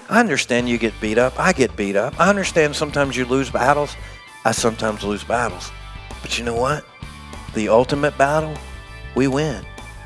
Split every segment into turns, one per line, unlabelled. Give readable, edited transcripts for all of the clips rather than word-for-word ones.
I understand you get beat up. I get beat up. I understand sometimes you lose battles. I sometimes lose battles. But you know what? The ultimate battle, we win.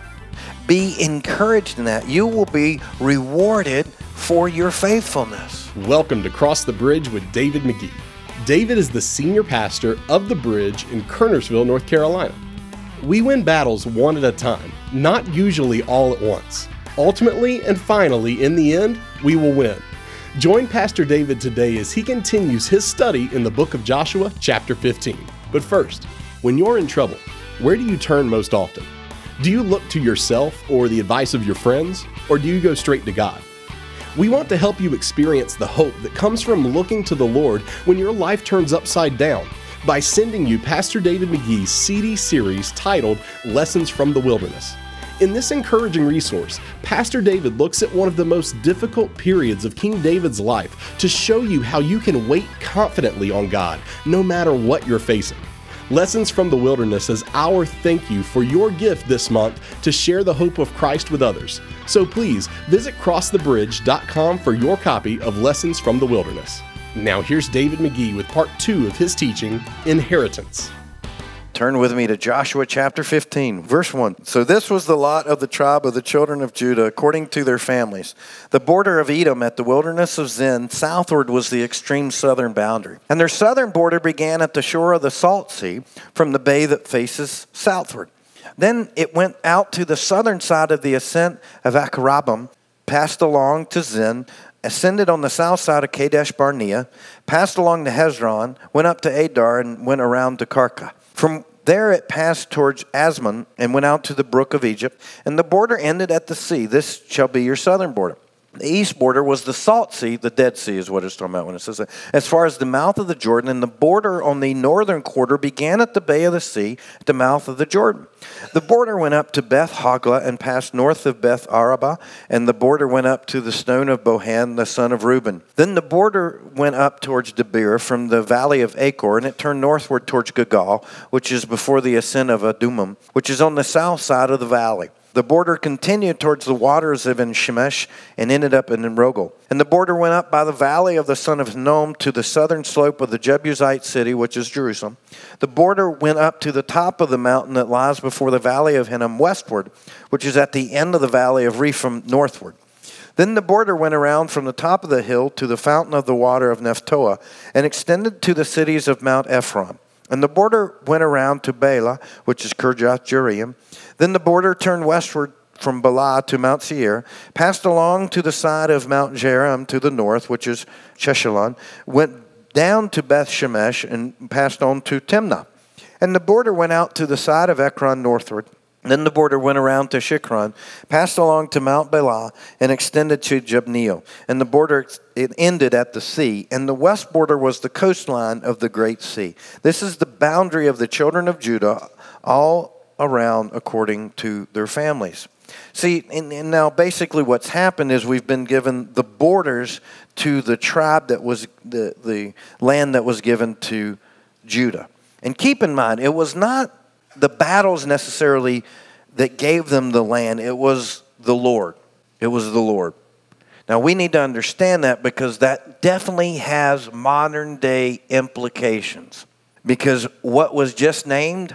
Be encouraged in that. You will be rewarded for your faithfulness.
Welcome to Cross the Bridge with David McGee. David is the senior pastor of The Bridge in Kernersville, North Carolina. We win battles one at a time, not usually all at once. Ultimately and finally, in the end, we will win. Join Pastor David today as he continues his study in the book of Joshua, chapter 15. But first, when you're in trouble, where do you turn most often? Do you look to yourself or the advice of your friends, or do you go straight to God? We want to help you experience the hope that comes from looking to the Lord when your life turns upside down by sending you Pastor David McGee's CD series titled Lessons from the Wilderness. In this encouraging resource, Pastor David looks at one of the most difficult periods of King David's life to show you how you can wait confidently on God no matter what you're facing. Lessons from the Wilderness is our thank you for your gift this month to share the hope of Christ with others. So please visit crossthebridge.com for your copy of Lessons from the Wilderness. Now here's David McGee with part 2 of his teaching, Inheritance.
Turn with me to Joshua chapter 15, verse 1. So this was the lot of the tribe of the children of Judah according to their families. The border of Edom at the wilderness of Zin, southward was the extreme southern boundary. And their southern border began at the shore of the Salt Sea from the bay that faces southward. Then it went out to the southern side of the ascent of Akrabim, passed along to Zin, ascended on the south side of Kadesh Barnea, passed along to Hezron, went up to Adar, and went around to Karka. From there it passed towards Asmon and went out to the brook of Egypt, and the border ended at the sea. This shall be your southern border. The east border was the Salt Sea, the Dead Sea is what it's talking about when it says that, as far as the mouth of the Jordan, and the border on the northern quarter began at the bay of the sea, at the mouth of the Jordan. The border went up to Beth Hogla and passed north of Beth Araba, and the border went up to the stone of Bohan, the son of Reuben. Then the border went up towards Debir from the valley of Achor, and it turned northward towards Gilgal, which is before the ascent of Adumim, which is on the south side of the valley. The border continued towards the waters of En-Shemesh and ended up in Enrogel. And the border went up by the valley of the son of Hinnom to the southern slope of the Jebusite city, which is Jerusalem. The border went up to the top of the mountain that lies before the valley of Hinnom westward, which is at the end of the valley of Rephaim northward. Then the border went around from the top of the hill to the fountain of the water of Nephtoah and extended to the cities of Mount Ephron. And the border went around to Bela, which is Kirjath Jearim. Then the border turned westward from Bela to Mount Seir, passed along to the side of Mount Jearim to the north, which is Sheshalon, went down to Beth Shemesh, and passed on to Timnah. And the border went out to the side of Ekron northward. Then the border went around to Shikron, passed along to Mount Bela, and extended to Jabneel. And the border, it ended at the sea. And the west border was the coastline of the great sea. This is the boundary of the children of Judah, all around according to their families. See, and now basically what's happened is we've been given the borders to the tribe that was the land that was given to Judah. And keep in mind, it was not the battles necessarily that gave them the land. It was the Lord. It was the Lord. Now we need to understand that because that definitely has modern day implications. Because what was just named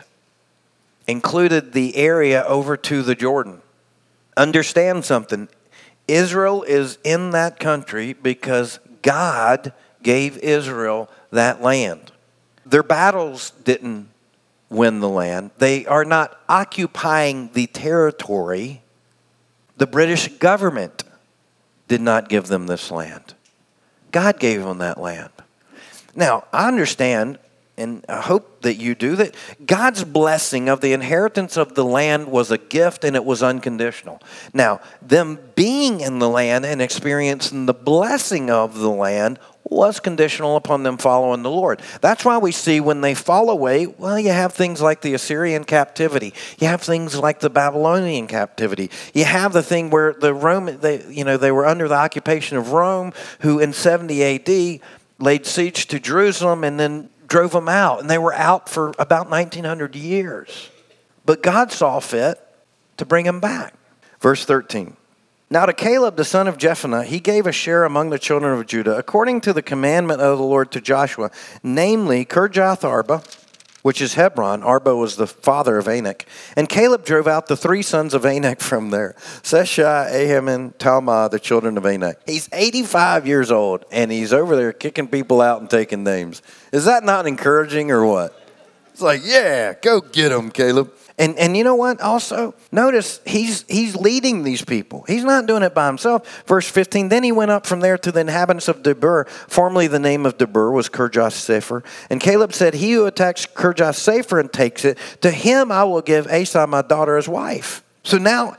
included the area over to the Jordan. Understand something. Israel is in that country because God gave Israel that land. Their battles didn't win the land. They are not occupying the territory. The British government did not give them this land. God gave them that land. Now, I understand, and I hope that you do, that God's blessing of the inheritance of the land was a gift and it was unconditional. Now, them being in the land and experiencing the blessing of the land was conditional upon them following the Lord. That's why we see when they fall away, well, you have things like the Assyrian captivity. You have things like the Babylonian captivity. You have the thing where the Roman, they were under the occupation of Rome, who in 70 A.D. laid siege to Jerusalem and then drove them out. And they were out for about 1,900 years. But God saw fit to bring them back. Verse 13. Now to Caleb, the son of Jephunneh, he gave a share among the children of Judah, according to the commandment of the Lord to Joshua, namely Kirjath Arba, which is Hebron. Arba was the father of Anak. And Caleb drove out the three sons of Anak from there, Seshai, Ahiman, Talmah, the children of Anak. He's 85 years old, and he's over there kicking people out and taking names. Is that not encouraging or what? It's like, yeah, go get them, Caleb. And you know what? Also, notice he's leading these people. He's not doing it by himself. Verse 15, then he went up from there to the inhabitants of Debir. Formerly the name of Debir was Kirjath Sepher. And Caleb said, he who attacks Kirjath Sepher and takes it, to him I will give Asa my daughter as wife. So now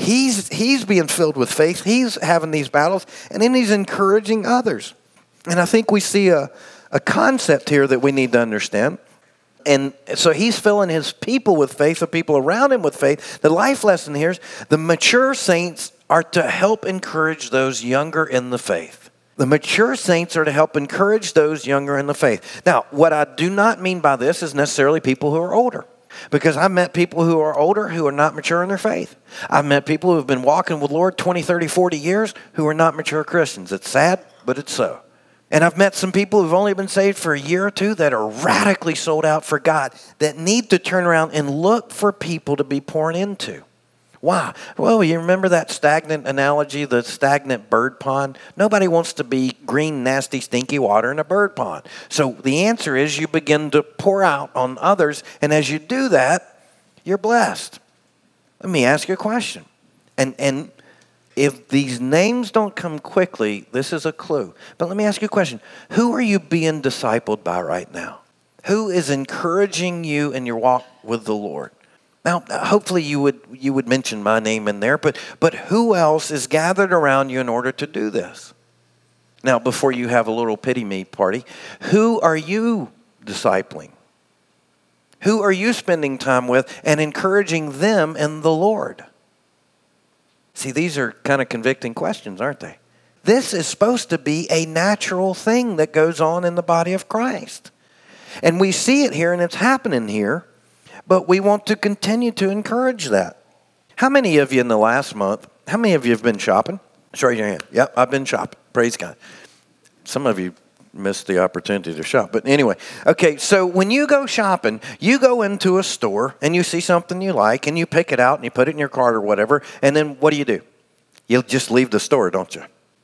he's being filled with faith. He's having these battles, and then he's encouraging others. And I think we see a concept here that we need to understand. And so he's filling his people with faith, the people around him with faith. The life lesson here is the mature saints are to help encourage those younger in the faith. The mature saints are to help encourage those younger in the faith. Now, what I do not mean by this is necessarily people who are older. Because I've met people who are older who are not mature in their faith. I've met people who have been walking with the Lord 20, 30, 40 years who are not mature Christians. It's sad, but it's so. And I've met some people who've only been saved for a year or two that are radically sold out for God, that need to turn around and look for people to be pouring into. Why? Well, you remember that stagnant analogy, the stagnant bird pond? Nobody wants to be green, nasty, stinky water in a bird pond. So the answer is you begin to pour out on others, and as you do that, you're blessed. Let me ask you a question. And if these names don't come quickly, this is a clue. But let me ask you a question. Who are you being discipled by right now? Who is encouraging you in your walk with the Lord? Now, hopefully you would mention my name in there, but who else is gathered around you in order to do this? Now, before you have a little pity me party, who are you discipling? Who are you spending time with and encouraging them in the Lord? See, these are kind of convicting questions, aren't they? This is supposed to be a natural thing that goes on in the body of Christ. And we see it here, and it's happening here, but we want to continue to encourage that. How many of you in the last month, how many of you have been shopping? Just raise your hand. Yep, I've been shopping. Praise God. Some of you missed the opportunity to shop. But anyway, okay, so when you go shopping, you go into a store and you see something you like and you pick it out and you put it in your cart or whatever, and then what do? You'll just leave the store, don't you?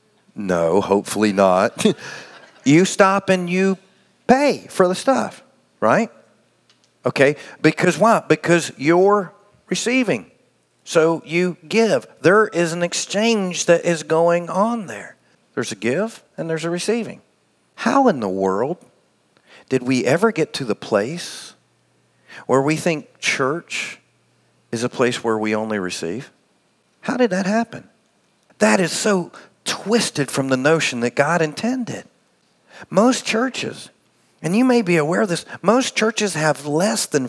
No, hopefully not. You stop and you pay for the stuff, right? Okay, because why? Because you're receiving. So you give. There is an exchange that is going on there. There's a give and there's a receiving. How in the world did we ever get to the place where we think church is a place where we only receive? How did that happen? That is so twisted from the notion that God intended. Most churches, and you may be aware of this, most churches have less than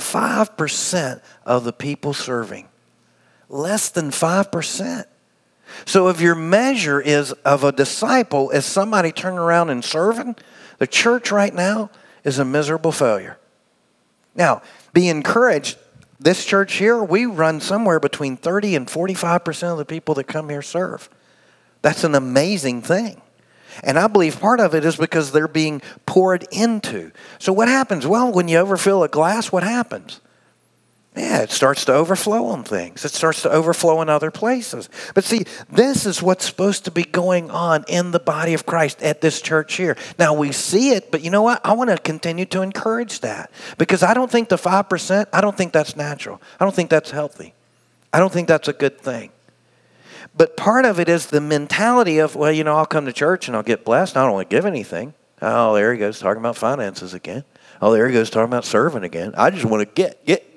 5% of the people serving. Less than 5%. So if your measure is of a disciple as somebody turning around and serving, the church right now is a miserable failure. Now, be encouraged. This church here, we run somewhere between 30 and 45% of the people that come here serve. That's an amazing thing. And I believe part of it is because they're being poured into. So what happens? Well, when you overfill a glass, what happens? Yeah, it starts to overflow on things. It starts to overflow in other places. But see, this is what's supposed to be going on in the body of Christ at this church here. Now, we see it, but you know what? I want to continue to encourage that. Because I don't think the 5%, I don't think that's natural. I don't think that's healthy. I don't think that's a good thing. But part of it is the mentality of, well, you know, I'll come to church and I'll get blessed. I don't want to give anything. Oh, there he goes talking about finances again. Oh, there he goes talking about serving again. I just want to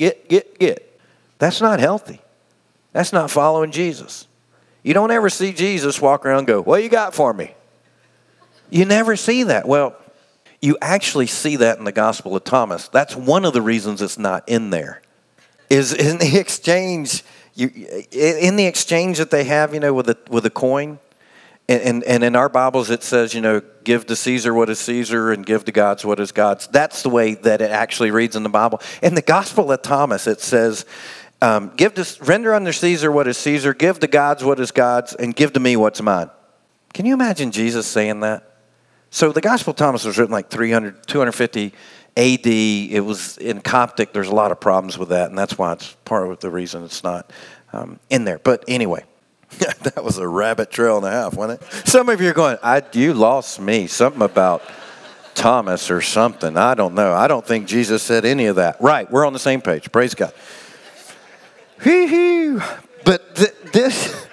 get. That's not healthy. That's not following Jesus. You don't ever see Jesus walk around and go, what you got for me? You never see that. Well, you actually see that in the Gospel of Thomas. That's one of the reasons it's not in there. Is in the exchange, in the exchange that they have, you know, with a coin. And in our Bibles it says, you know, give to Caesar what is Caesar and give to God's what is God's. That's the way that it actually reads in the Bible. In the Gospel of Thomas it says, Render unto Caesar what is Caesar, give to gods what is God's, and give to me what's mine. Can you imagine Jesus saying that? So the Gospel of Thomas was written like 250 AD. It was in Coptic. There's a lot of problems with that, and that's why it's part of the reason it's not in there. But anyway, that was a rabbit trail and a half, wasn't it? Some of you are going, you lost me. Something about Thomas or something. I don't know. I don't think Jesus said any of that. Right, we're on the same page. Praise God. But this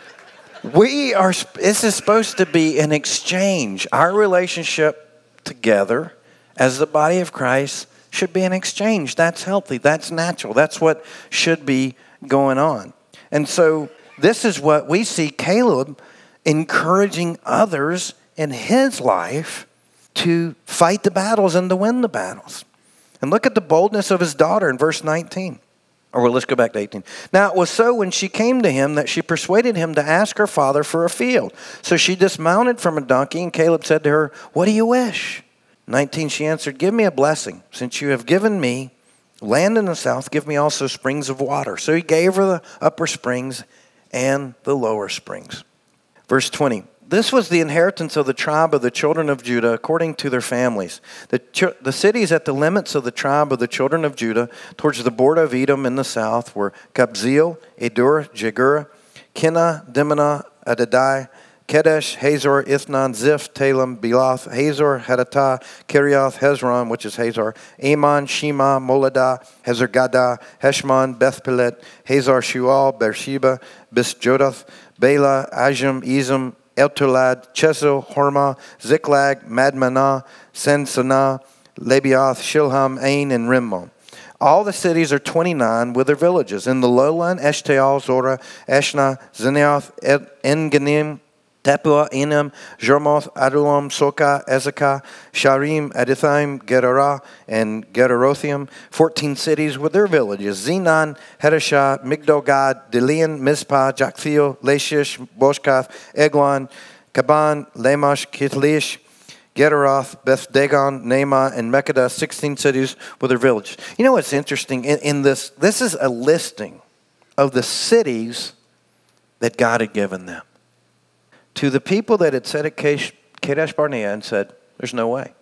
is supposed to be an exchange. Our relationship together as the body of Christ should be an exchange. That's healthy. That's natural. That's what should be going on. And so this is what we see Caleb encouraging others in his life to fight the battles and to win the battles. And look at the boldness of his daughter in verse 19. Or let's go back to 18. Now it was so when she came to him that she persuaded him to ask her father for a field. So she dismounted from a donkey, and Caleb said to her, "What do you wish?" 19, she answered, "Give me a blessing. Since you have given me land in the south, give me also springs of water." So he gave her the upper springs and the lower springs. Verse 20. This was the inheritance of the tribe of the children of Judah according to their families. The cities at the limits of the tribe of the children of Judah towards the border of Edom in the south were Kabzeel, Edur, Jegurah, Kinah, Dimnah, Adadai, Kedesh, Hazor, Ithnan, Ziph, Talim, Belath, Hazor, Hadattah, Kiriath, Hezron, which is Hazor, Amon, Shema, Moladah, Hazar-Gadah, Heshmon, Beth-Pelet, Hazar, Shual, Beersheba, Bisjodath, Bela, Ajim, Ezim, Eltolad, Chesil, Hormah, Ziklag, Madmanah, Sensanah, Lebaoth, Shilham, Ain, and Rimmon. All the cities are 29 with their villages. In the lowland, Eshtaol, Zorah, Eshna, Zineoth, En-Ganim, Tapua, Enim, Jermoth, Adullam, Soka, Ezekah, Sharim, Adithaim, Gerarah, and Gerarothium. 14 cities with their villages. Zenon, Hedashah, Migdol-Gad, Delian, Mizpah, Joktheel, Lachish, Boshkath, Eglon, Kaban, Lamash, Kitlish, Gederoth, Beth-Dagon, Naamah, and Mekkedah. 16 cities with their villages. You know what's interesting? In this is a listing of the cities that God had given them. To the people that had said at Kadesh Barnea and said, there's no way.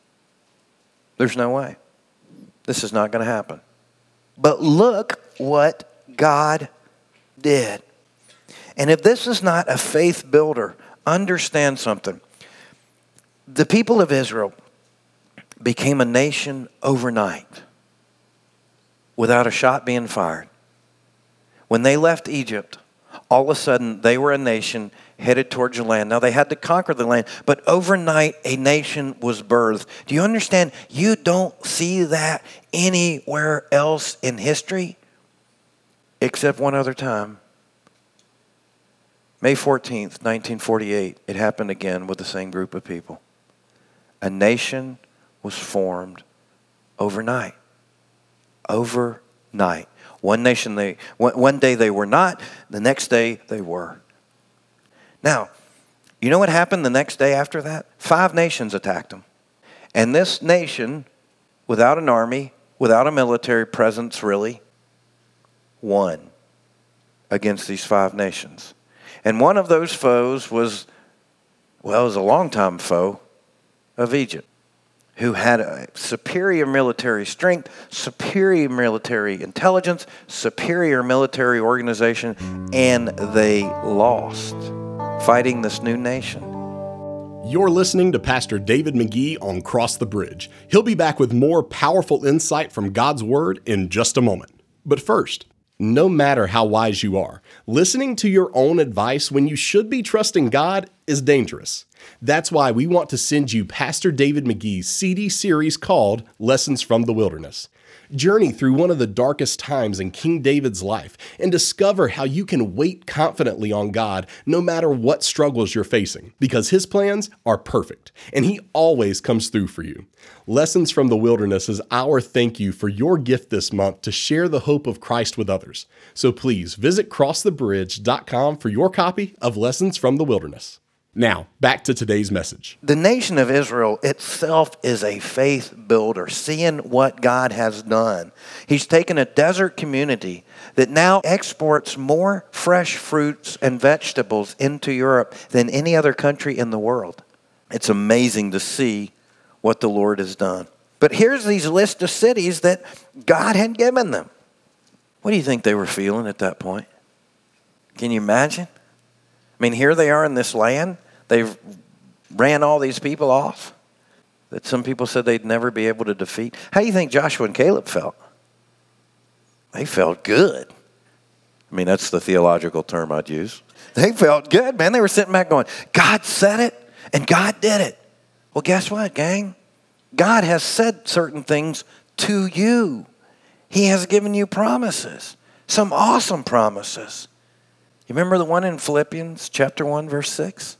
There's no way. This is not going to happen. But look what God did. And if this is not a faith builder, understand something. The people of Israel became a nation overnight without a shot being fired. When they left Egypt, all of a sudden they were a nation headed towards the land. Now they had to conquer the land, but overnight a nation was birthed. Do you understand? You don't see that anywhere else in history except one other time. May 14th, 1948, it happened again with the same group of people. A nation was formed overnight. Overnight. One day they were not, the next day they were. Now, you know what happened the next day after that? 5 nations attacked them. And this nation, without an army, without a military presence really, won against these 5 nations. And one of those foes was a longtime foe of Egypt, who had a superior military strength, superior military intelligence, superior military organization, and they lost fighting this new nation.
You're listening to Pastor David McGee on Cross the Bridge. He'll be back with more powerful insight from God's Word in just a moment. But first, no matter how wise you are, listening to your own advice when you should be trusting God is dangerous. That's why we want to send you Pastor David McGee's CD series called Lessons from the Wilderness. Journey through one of the darkest times in King David's life and discover how you can wait confidently on God no matter what struggles you're facing, because His plans are perfect and He always comes through for you. Lessons from the Wilderness is our thank you for your gift this month to share the hope of Christ with others. So please visit crossthebridge.com for your copy of Lessons from the Wilderness. Now, back to today's message.
The nation of Israel itself is a faith builder, seeing what God has done. He's taken a desert community that now exports more fresh fruits and vegetables into Europe than any other country in the world. It's amazing to see what the Lord has done. But here's these list of cities that God had given them. What do you think they were feeling at that point? Can you imagine? I mean, here they are in this land. They've ran all these people off that some people said they'd never be able to defeat. How do you think Joshua and Caleb felt? They felt good. I mean, that's the theological term I'd use. They felt good, man. They were sitting back going, God said it, and God did it. Well, guess what, gang? God has said certain things to you. He has given you promises, some awesome promises. You remember the one in Philippians chapter 1, verse 6?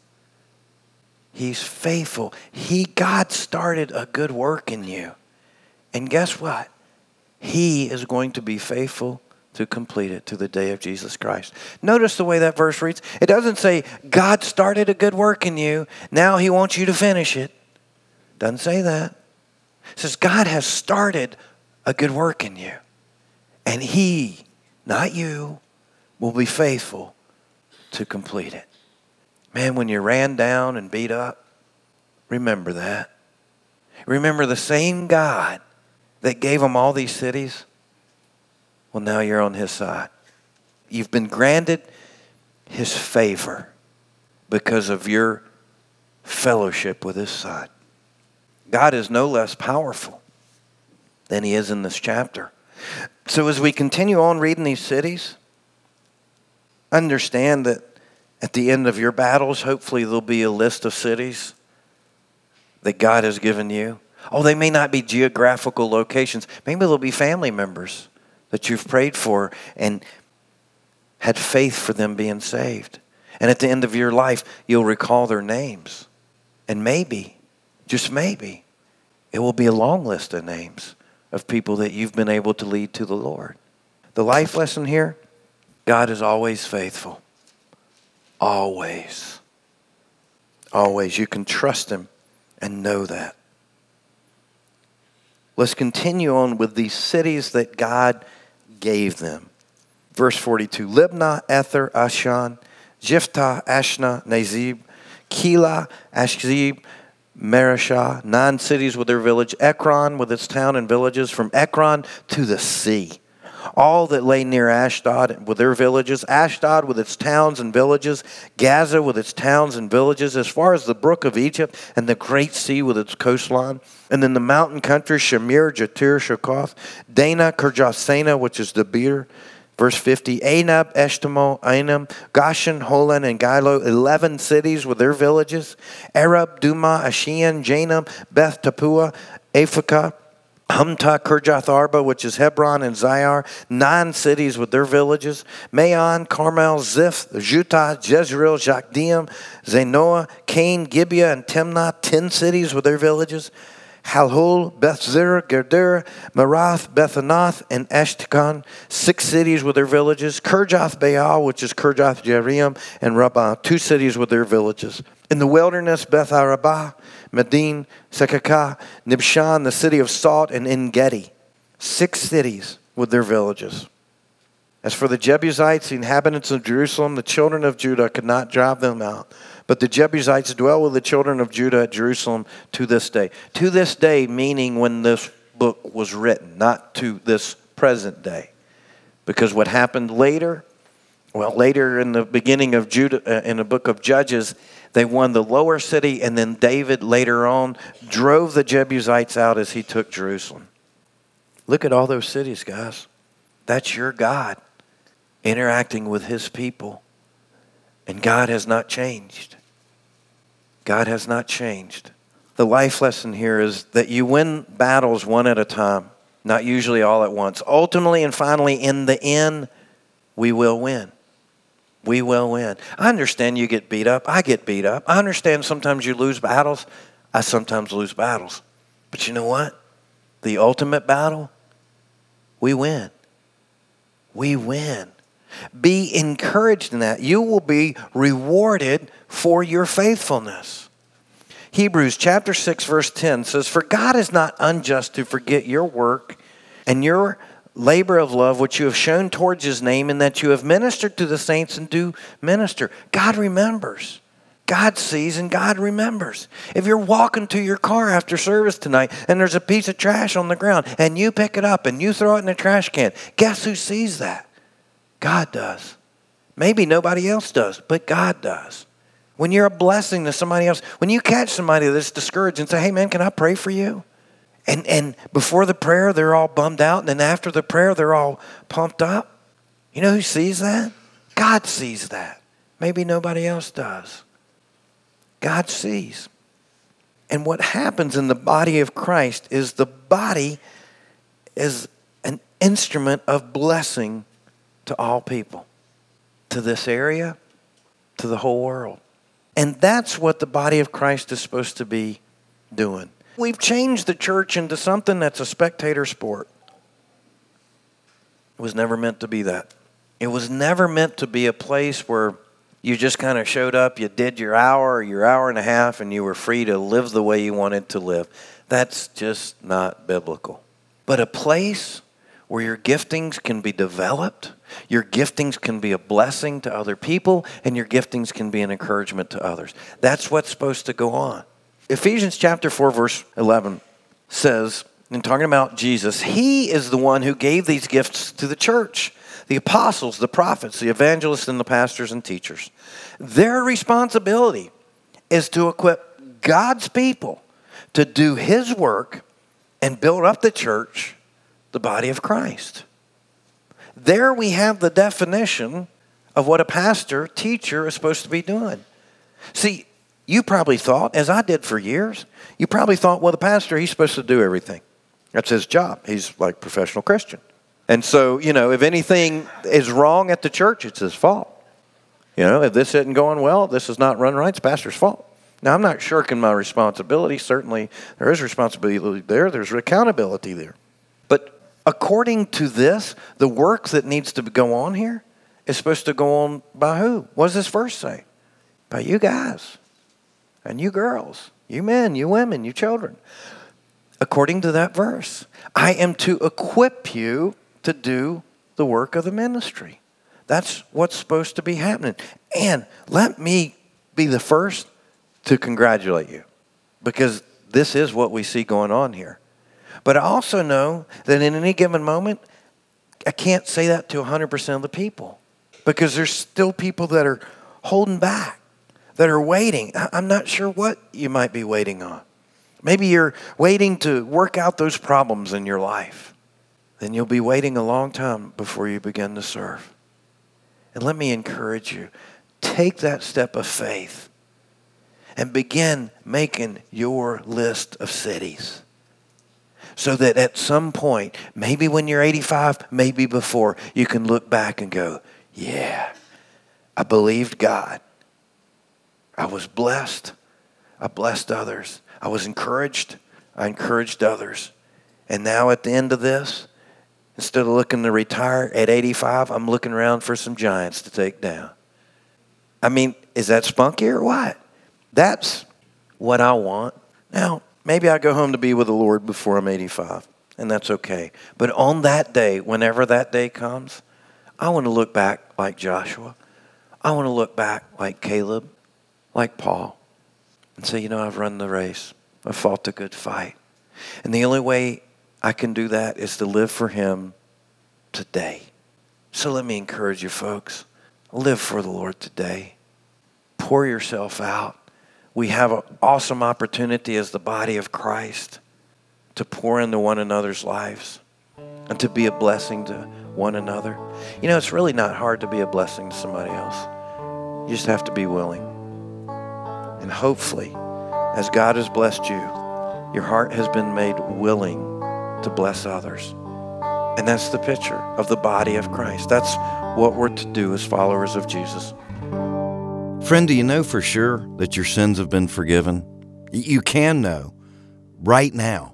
He's faithful. God started a good work in you. And guess what? He is going to be faithful to complete it to the day of Jesus Christ. Notice the way that verse reads. It doesn't say, God started a good work in you. Now he wants you to finish it. Doesn't say that. It says, God has started a good work in you. And he, not you, will be faithful to complete it. Man, when you're ran down and beat up, remember that. Remember the same God that gave them all these cities. Well, now you're on his side. You've been granted his favor because of your fellowship with his son. God is no less powerful than he is in this chapter. So as we continue on reading these cities, understand that at the end of your battles, hopefully there'll be a list of cities that God has given you. Oh, they may not be geographical locations. Maybe they'll be family members that you've prayed for and had faith for them being saved. And at the end of your life, you'll recall their names. And maybe, just maybe, it will be a long list of names of people that you've been able to lead to the Lord. The life lesson here, God is always faithful. Always. Always. You can trust him and know that. Let's continue on with these cities that God gave them. Verse 42, Libnah, Ether, Ashan, Jiphthah, Ashna, Nazib, Keilah, Ashzib, Mareshah, 9 cities with their village, Ekron with its town and villages, from Ekron to the sea. All that lay near Ashdod with their villages, Ashdod with its towns and villages, Gaza with its towns and villages, as far as the brook of Egypt and the great sea with its coastline. And then the mountain country, Shamir, Jatir, Shokoth, Dana, Kirjath-Sena, which is Debir. Verse 50, Anab, Eshtemoh, Ainam, Goshen, Holon, and Gilo, 11 cities with their villages. Arab, Duma, Ashian, Janam, Beth Tapua, Aphekah, Humtah, Kirjath Arba, which is Hebron, and Zair, 9 cities with their villages. Maon, Carmel, Ziph, Jutah, Jezreel, Jokdeam, Zanoah, Cain, Gibeah, and Timnah, 10 cities with their villages. Halhul, Bethzer, Gerder, Marath, Bethanath, and Eshtekon, 6 cities with their villages. Kirjath Baal, which is Kirjath Jearim, and Rabbah, 2 cities with their villages. In the wilderness, Beth Arabah, Medin, Sekakah, Nibshan, the city of Salt, and En-Gedi, 6 cities with their villages. As for the Jebusites, the inhabitants of Jerusalem, the children of Judah could not drive them out. But the Jebusites dwell with the children of Judah at Jerusalem to this day. To this day, meaning when this book was written, not to this present day. Because what happened later, later in the beginning of Judah, in the book of Judges, they won the lower city, and then David later on drove the Jebusites out as he took Jerusalem. Look at all those cities, guys. That's your God interacting with his people. And God has not changed. God has not changed. The life lesson here is that you win battles one at a time, not usually all at once. Ultimately and finally, in the end, we will win. We will win. I understand you get beat up. I get beat up. I understand sometimes you lose battles. I sometimes lose battles. But you know what? The ultimate battle, we win. We win. Be encouraged in that. You will be rewarded for your faithfulness. Hebrews chapter 6, verse 10 says, "For God is not unjust to forget your work and your labor of love, which you have shown towards his name, and that you have ministered to the saints and do minister." God remembers. God sees and God remembers. If you're walking to your car after service tonight and there's a piece of trash on the ground and you pick it up and you throw it in the trash can, guess who sees that? God does. Maybe nobody else does, but God does. When you're a blessing to somebody else, when you catch somebody that's discouraged and say, "Hey man, can I pray for you?" And before the prayer, they're all bummed out. And then after the prayer, they're all pumped up. You know who sees that? God sees that. Maybe nobody else does. God sees. And what happens in the body of Christ is the body is an instrument of blessing to all people, to this area, to the whole world. And that's what the body of Christ is supposed to be doing. We've changed the church into something that's a spectator sport. It was never meant to be that. It was never meant to be a place where you just kind of showed up, you did your hour or your hour and a half, and you were free to live the way you wanted to live. That's just not biblical. But a place where your giftings can be developed, your giftings can be a blessing to other people, and your giftings can be an encouragement to others. That's what's supposed to go on. Ephesians chapter 4, verse 11 says, in talking about Jesus, he is the one who gave these gifts to the church. The apostles, the prophets, the evangelists, and the pastors and teachers. Their responsibility is to equip God's people to do his work and build up the church, the body of Christ. There we have the definition of what a pastor, teacher is supposed to be doing. See, you probably thought, as I did for years, you probably thought, well, the pastor, he's supposed to do everything. That's his job. He's like a professional Christian. And so, if anything is wrong at the church, it's his fault. If this isn't going well, this is not run right, it's the pastor's fault. Now, I'm not shirking my responsibility. Certainly, there is responsibility there. There's accountability there. But according to this, the work that needs to go on here is supposed to go on by who? What does this verse say? By you guys and you girls, you men, you women, you children. According to that verse, I am to equip you to do the work of the ministry. That's what's supposed to be happening. And let me be the first to congratulate you, because this is what we see going on here. But I also know that in any given moment, I can't say that to 100% of the people, because there's still people that are holding back, that are waiting. I'm not sure what you might be waiting on. Maybe you're waiting to work out those problems in your life. Then you'll be waiting a long time before you begin to serve. And let me encourage you, take that step of faith and begin making your list of cities. So that at some point, maybe when you're 85, maybe before, you can look back and go, yeah, I believed God. I was blessed. I blessed others. I was encouraged. I encouraged others. And now at the end of this, instead of looking to retire at 85, I'm looking around for some giants to take down. I mean, is that spunky or what? That's what I want. Now, maybe I go home to be with the Lord before I'm 85, and that's okay. But on that day, whenever that day comes, I want to look back like Joshua. I want to look back like Caleb, like Paul, and say, I've run the race. I've fought the good fight. And the only way I can do that is to live for him today. So let me encourage you folks. Live for the Lord today. Pour yourself out. We have an awesome opportunity as the body of Christ to pour into one another's lives and to be a blessing to one another. It's really not hard to be a blessing to somebody else. You just have to be willing. And hopefully, as God has blessed you, your heart has been made willing to bless others. And that's the picture of the body of Christ. That's what we're to do as followers of Jesus.
Friend, do you know for sure that your sins have been forgiven? You can know right now.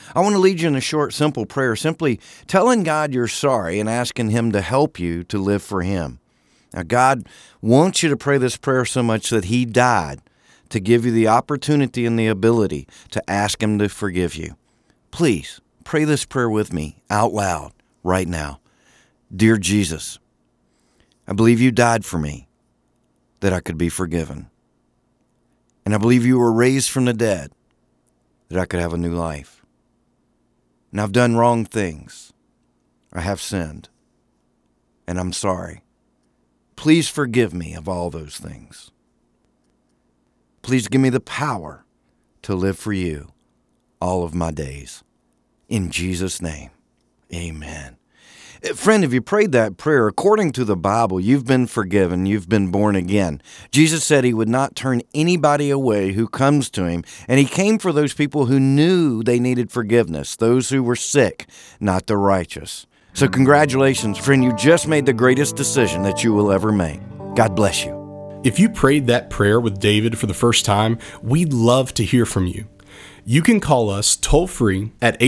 I want to lead you in a short, simple prayer, simply telling God you're sorry and asking Him to help you to live for Him. Now, God wants you to pray this prayer so much that He died to give you the opportunity and the ability to ask Him to forgive you. Please pray this prayer with me out loud right now. Dear Jesus, I believe you died for me that I could be forgiven. And I believe you were raised from the dead that I could have a new life. And I've done wrong things. I have sinned. And I'm sorry. Please forgive me of all those things. Please give me the power to live for you all of my days. In Jesus' name, amen. Friend, if you prayed that prayer, according to the Bible, you've been forgiven, you've been born again. Jesus said He would not turn anybody away who comes to Him, and He came for those people who knew they needed forgiveness, those who were sick, not the righteous. So congratulations, friend, you just made the greatest decision that you will ever make. God bless you.
If you prayed that prayer with David for the first time, we'd love to hear from you. You can call us toll-free at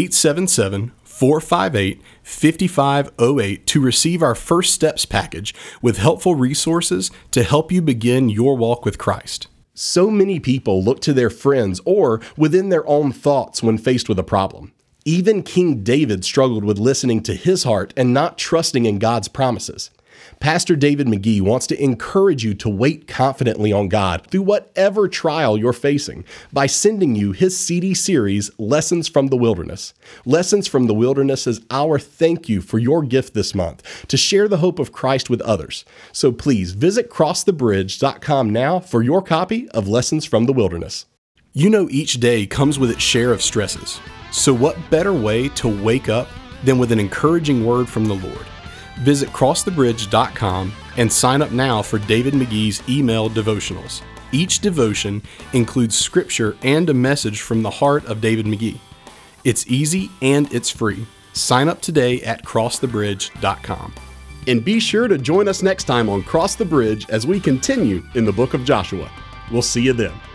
877-458-5508 to receive our First Steps package with helpful resources to help you begin your walk with Christ. So many people look to their friends or within their own thoughts when faced with a problem. Even King David struggled with listening to his heart and not trusting in God's promises. Pastor David McGee wants to encourage you to wait confidently on God through whatever trial you're facing by sending you his CD series, Lessons from the Wilderness. Lessons from the Wilderness is our thank you for your gift this month to share the hope of Christ with others. So please visit crossthebridge.com now for your copy of Lessons from the Wilderness. You know each day comes with its share of stresses. So what better way to wake up than with an encouraging word from the Lord? Visit crossthebridge.com and sign up now for David McGee's email devotionals. Each devotion includes scripture and a message from the heart of David McGee. It's easy and it's free. Sign up today at crossthebridge.com. And be sure to join us next time on Cross the Bridge as we continue in the book of Joshua. We'll see you then.